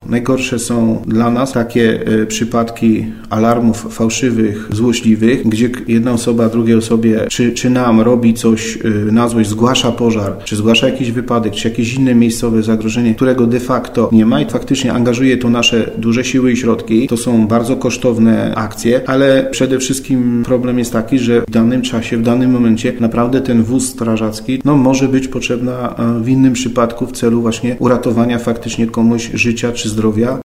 Najgorsze są dla nas takie przypadki alarmów fałszywych, złośliwych, gdzie jedna osoba drugiej osobie czy nam robi coś na złość, zgłasza pożar, czy zgłasza jakiś wypadek, czy jakieś inne miejscowe zagrożenie, którego de facto nie ma i faktycznie angażuje to nasze duże siły i środki. To są bardzo kosztowne akcje, ale przede wszystkim problem jest taki, że w danym czasie, w danym momencie naprawdę ten wóz strażacki może być potrzebna w innym przypadku w celu właśnie uratowania faktycznie komuś życia czy zdrowia.